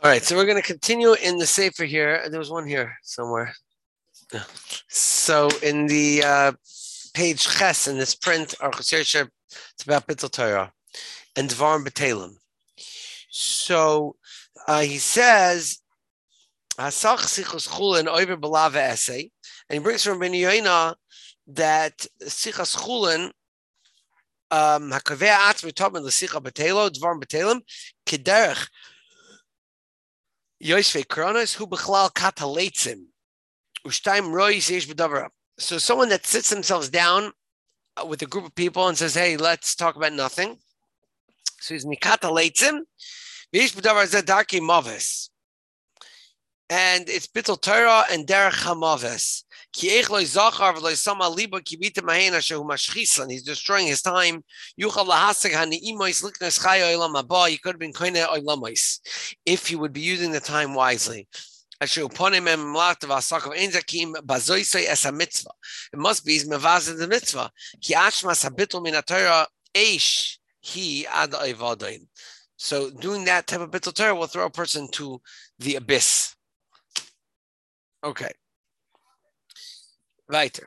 All right, so we're going to continue in the Sefer here. There was one here somewhere. Yeah. So in the page Ches in this print, it's about Bittul Torah and Dvarim B'Telem. So he says, Hasach Sichos Chulin Oiver B'Lava Essay, and he brings from Ben Yoina that Sichas Chulin Hakaveh Atzmi Tobin L'Sicha B'Telo Dvarim B'Telem Kederech Yosef Kronos who B'Chlal Kataletzim Ushtaim Roy Yish B'Davra. So someone that sits themselves down with a group of people and says, "Hey, let's talk about nothing." So he's Nikata Leitzim, Yish B'Davra Zedarki Mavis, and it's Bittul Torah and Derech Hamavis. He's destroying his time. He could have been if he would be using the time wisely. It must be mevazed the mitzvah. So doing that type of bittul Torah will throw a person to the abyss. Okay. Weiter.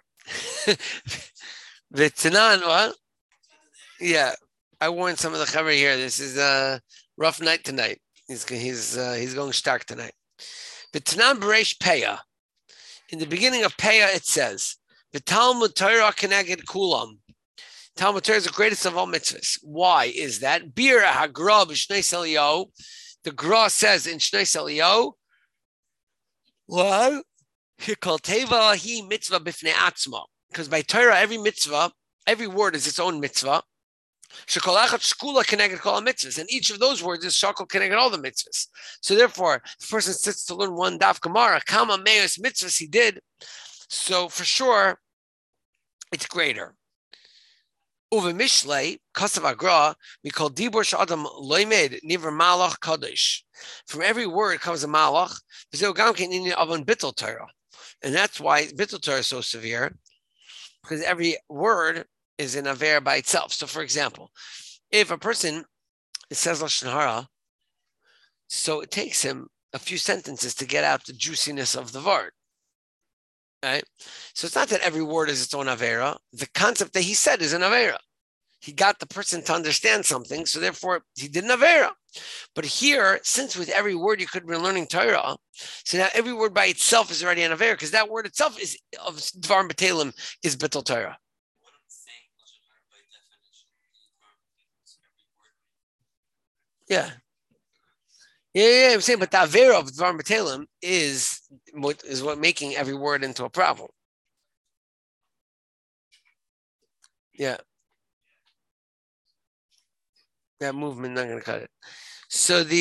V'tanan, what? Yeah, I warned some of the chaver here. This is a rough night tonight. He's going stark tonight. V'tanan b'reish peah. In the beginning of peah, it says, "V'talmud Torah keneged kulam." Talmud Torah is the greatest of all mitzvahs. Why is that? Bir hagra b'shneis Eliyahu. The Gra says in Shneis Eliyahu, what? He mitzvah b'fnei atzma. Because by Torah, every mitzvah, every word is its own mitzvah. Shekol echad shkula keneged kol mitzvahs, and each of those words is shakol keneged all the mitzvahs. So therefore, if the person sits to learn one daf gemara, kama meos mitzvahs he did. So for sure, it's greater. Uve mishlei kasav agra we call dibur shadam loimed niver malach kadosh. From every word comes a malach. V'zeu gam ken in avan bittul Torah. And that's why Bittul Torah is so severe, because every word is an aver by itself. So, for example, if a person says Lashon Hara, so it takes him a few sentences to get out the juiciness of the word. Right? So it's not that every word is its own avera. The concept that he said is an avera. He got the person to understand something, so therefore he did an avera. But here, since with every word you could be learning Torah, so now every word by itself is already an avera, because that word itself is of Dvarim B'Telem is Bittul Torah. Yeah. Yeah, I'm saying, but the avera of Dvarim B'Telem is what making every word into a problem. Yeah. That movement not going to cut it. So it's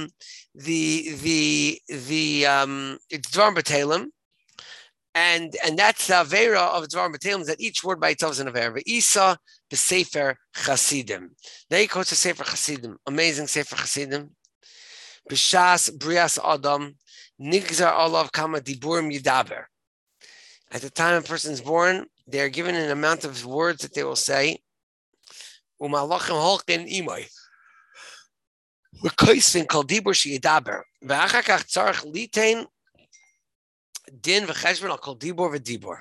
Dvarim B'Telem, and that's the avera of Dvarim B'Telem, that each word by itself is an avera. Isa b'Sefer Chasidim. There he quotes the Sefer Chasidim, amazing Sefer Chasidim. B'Shas Brias Adam Nigzar Olav Kama Diburim Yidaber. At the time a person is born, they are given an amount of words that they will say. Umalachim holkin imay. V'koisvin kol dibur sheyidaber. V'achakach tzarich litain din v'cheshbon al kol dibur v'dibur.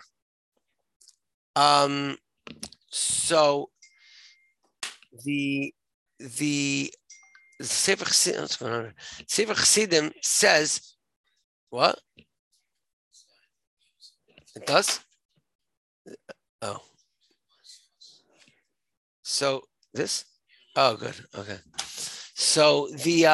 So the Sefer Chassidim says what? It does? Oh. So this? Oh, good. Okay. So the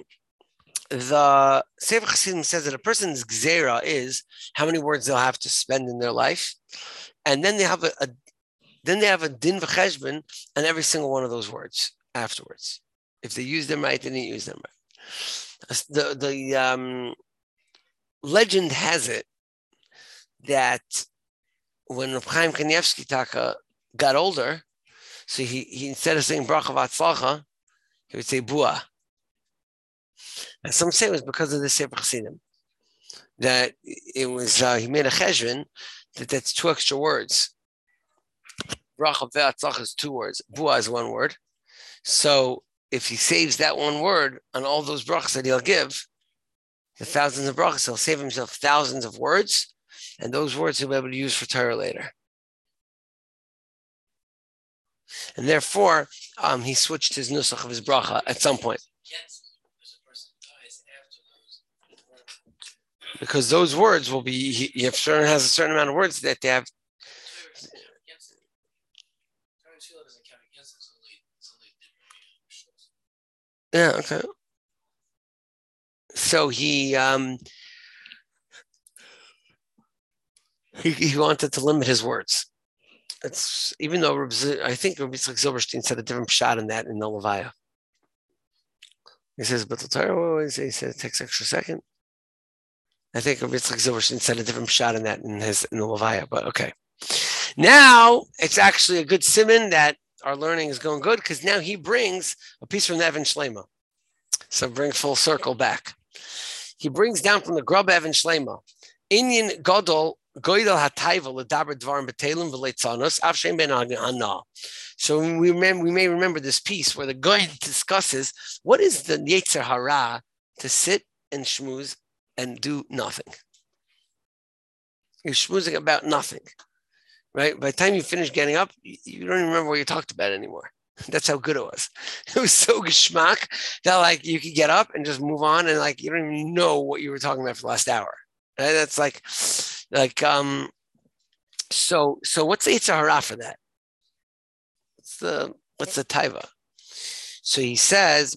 Sefer Chassidim says that a person's gzera is how many words they'll have to spend in their life, and then they have a din v'cheshbon on every single one of those words afterwards. If they use them right, they didn't use them right. The legend has it that when Reb Chaim Kanievsky Taka got older, so he instead of saying bracha v'atzlacha, he would say bua. And some say it was because of the Sefer Chassidim, that it was he made a cheshbon that's two extra words. Bracha v'atzlacha is two words. Bua is one word. So if he saves that one word on all those brachas that he'll give, the thousands of brachas. He'll save himself thousands of words, and those words he'll be able to use for Torah later. And therefore, he switched his nusach of his bracha at some point. Because those words will be, he has a certain amount of words that they have. Yeah, okay. So he wanted to limit his words. It's even though I think Rabbi Yitzchak Zilberstein said a different pshat in that in the Levaya. He says, but the Torah, he said it takes extra second. I think Rabbi Yitzchak Zilberstein said a different pshat in that in the Levaya, but okay. Now it's actually a good siman that our learning is going good because now he brings a piece from the Evan Shlema. So bring full circle back. He brings down from the Grub Evan Shlema, Inyan Gadol Goydel Hataiva L'daber Dvarim B'Telim V'Leitzanus Avshem Ben Hana. So we may remember this piece where the Goyd discusses what is the Yetzer Hara to sit and shmooze and do nothing. You're schmoozing about nothing, right? By the time you finish getting up, you don't even remember what you talked about anymore. That's how good it was. It was so geschmack that like you could get up and just move on, and like you don't even know what you were talking about for the last hour. Right? That's like so what's the Yetzer Hara for that? What's the taiva? So he says,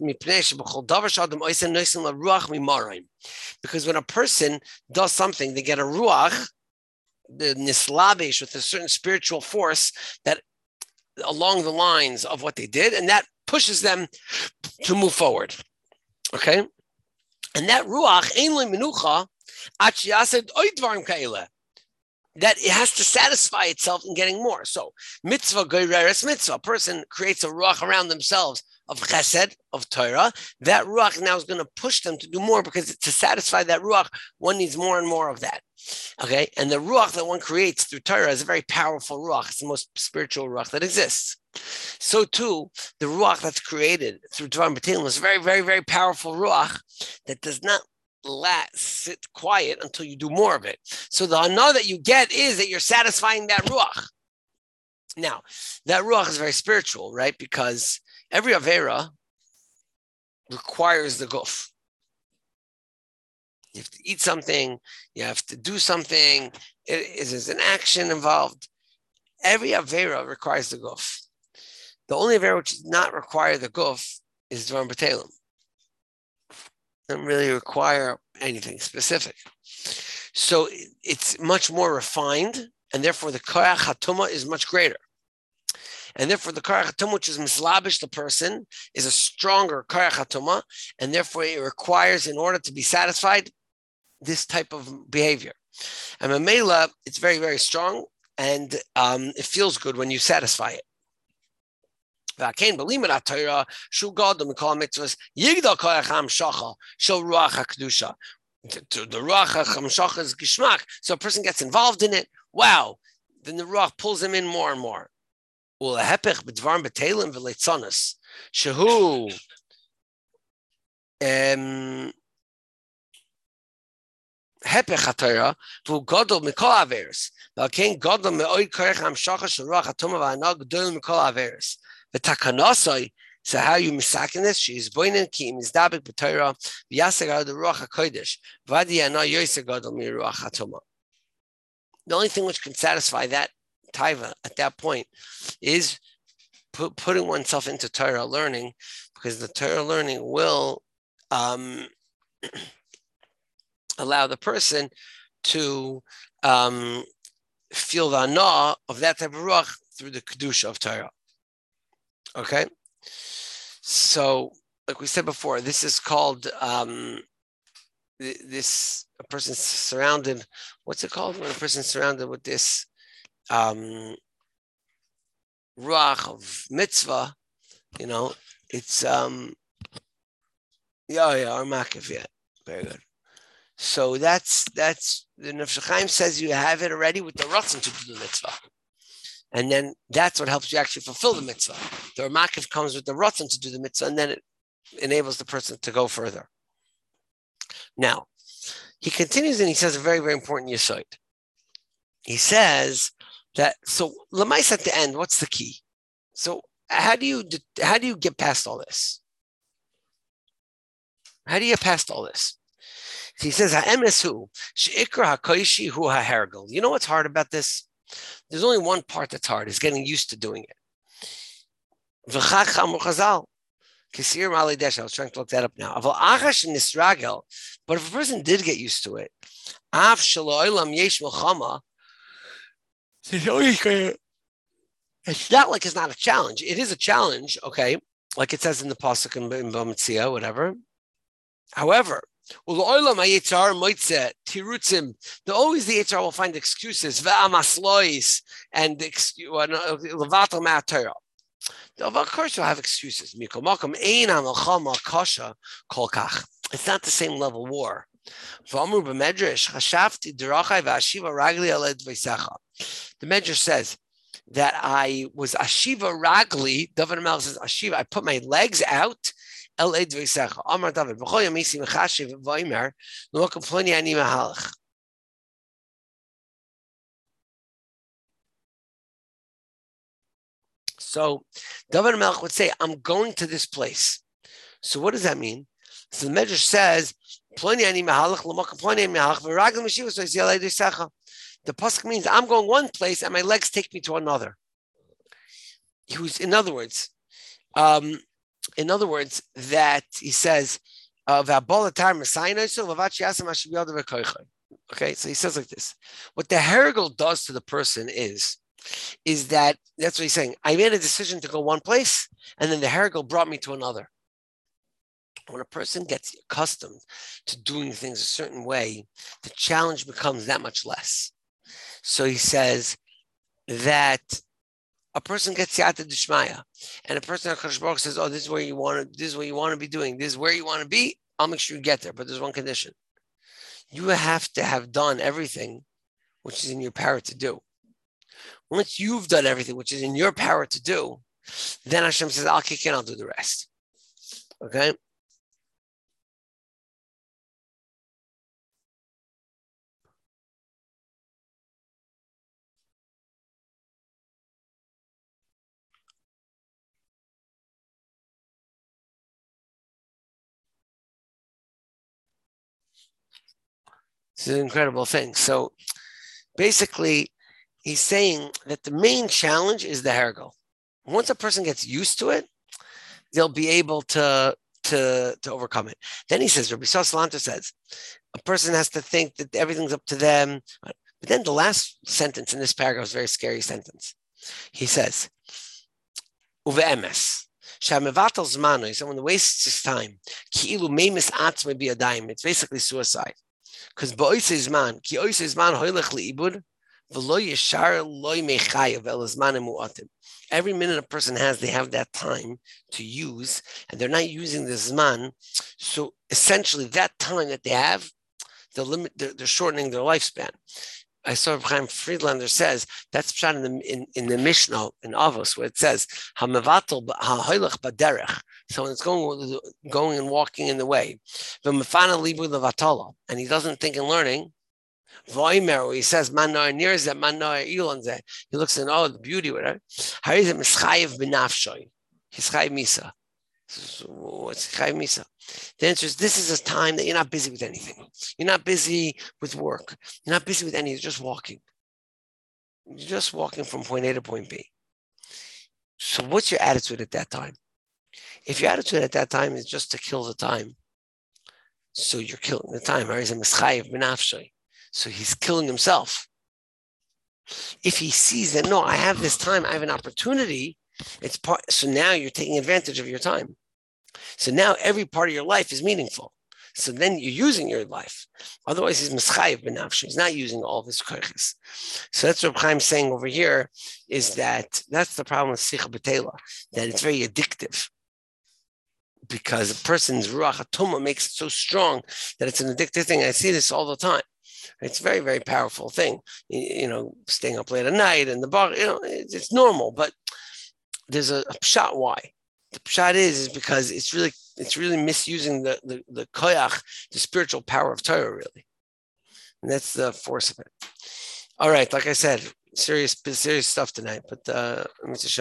because when a person does something, they get a ruach, the nislabish, with a certain spiritual force that along the lines of what they did, and that pushes them to move forward. Okay? And that ruach, ein le menucha, that it has to satisfy itself in getting more. So, mitzvah goyreres mitzvah, a person creates a ruach around themselves of chesed, of Torah. That ruach now is going to push them to do more because to satisfy that ruach, one needs more and more of that. Okay, and the ruach that one creates through Torah is a very powerful ruach. It's the most spiritual ruach that exists. So too, the ruach that's created through Dvarim B'Telim is a very, very, very powerful ruach that does not sit quiet until you do more of it. So the hana that you get is that you're satisfying that ruach. Now, that ruach is very spiritual, right? Because every avera requires the guf. You have to eat something, you have to do something, there's an action involved. Every avera requires the guf. The only avera which does not require the guf is Dvarim B'Telim. Doesn't really require anything specific. So it's much more refined, and therefore the Korach HaTumah is much greater. And therefore the Korach HaTumah, which is mislabish the person, is a stronger Korach HaTumah, and therefore it requires, in order to be satisfied, this type of behavior. And Mamela, it's very, very strong, and it feels good when you satisfy it. The ruach hamshacha is gishmak, so a person gets involved in it. Wow, then the ruach pulls him in more and more. Ulahepech b'dvarim b'telim v'leitzanus shehu hepech haTorah v'hu gadol mikol averos. V'alkein gadol me'oid korech hamshacha shel ruach hatumah v'hanah gadol mikol averos. The takanasai, so how you misakin this? She is boinen ki mizdabik b'Torah v'yasegar the ruach hakodesh v'adi ana yosegadol mi ruach hatumah. The only thing which can satisfy that taiva at that point is putting oneself into Torah learning, because the Torah learning will allow the person to feel the ana of that type of ruach through the kedusha of Torah. Okay, so like we said before, this is called a person's surrounded. What's it called when a person's surrounded with this ruach of mitzvah? You know, it's our makif, yeah, very good. So that's the Nefesh Chaim says you have it already with the ratzon to do the mitzvah. And then that's what helps you actually fulfill the mitzvah. The Ramakiv comes with the ratzon to do the mitzvah, and then it enables the person to go further. Now, He continues and he says a very, very important yesod. He says that, so Lamais at the end, what's the key? So how do you get past all this? How do you get past all this? So he says, "Ha'emes she'ikra hakoishi hu ha'hergel." You know what's hard about this? There's only one part that's hard, is getting used to doing it. V'chach amru chazal. Kisir Mali Desh, I was trying to look that up now. But if a person did get used to it, it's not like it's not a challenge. It is a challenge, okay, like it says in the pasuk in Bamitzia, whatever. However, always the Yitzhar will find excuses, and of course, you'll have excuses. It's not the same level war. The Medrash says that I was Ashiva Ragli. David Melch says, Ashiva, I put my legs out. Amar David, so David Melch would say, I'm going to this place. So what does that mean? So the Medrash says, the pasuk means I'm going one place and my legs take me to another. In other words, that he says, okay, so he says like this. What the hergel does to the person is that, that's what he's saying. I made a decision to go one place, and then the hergel brought me to another. When a person gets accustomed to doing things a certain way, the challenge becomes that much less. So he says that a person gets Yata Dishmaya, and a person at HaKadosh Baruch says, "Oh, this is where you want to. This is what you want to be doing. This is where you want to be. I'll make sure you get there." But there's one condition: you have to have done everything which is in your power to do. Once you've done everything which is in your power to do, then Hashem says, "I'll kick in. I'll do the rest." Okay. It's an incredible thing. So basically, he's saying that the main challenge is the hergel. Once a person gets used to it, they'll be able to overcome it. Then he says, Rabbi Salanter says, a person has to think that everything's up to them. But then the last sentence in this paragraph is a very scary sentence. He says, Uve'emes. Someone wastes his time. It's basically suicide. Because every minute a person has, they have that time to use, and they're not using the zman. So essentially, that time that they have, they're shortening their lifespan. I saw Chaim Friedlander says that's shot in the Mishnah in Avos, where it says ha'mevatel ha'hoilech baderech. So when it's going and walking in the way, and he doesn't think in learning. He says man near that man he looks in the beauty with it. How is it mischayev b'nafshoy? He's chayev misa. What's chayev misa? The answer is this is a time that you're not busy with anything. You're not busy with work. You're not busy with anything. You're just walking. You're just walking from point A to point B. So what's your attitude at that time? If your attitude at that time is just to kill the time, so you're killing the time. So he's killing himself. If he sees that, no, I have this time, I have an opportunity, so now you're taking advantage of your time. So now every part of your life is meaningful. So then you're using your life. Otherwise, he's mischayev b'nafsho. He's not using all of his koiches. So that's what Chaim's saying over here, is that that's the problem with Sicha B'Tela, that it's very addictive. Because a person's ruach atuma makes it so strong that it's an addictive thing. I see this all the time. It's a very, very powerful thing. Staying up late at night and the bar, it's normal, but there's a pshat why. The pshat is because it's really misusing the koyach, the spiritual power of Torah, really. And that's the force of it. All right, like I said, serious stuff tonight. But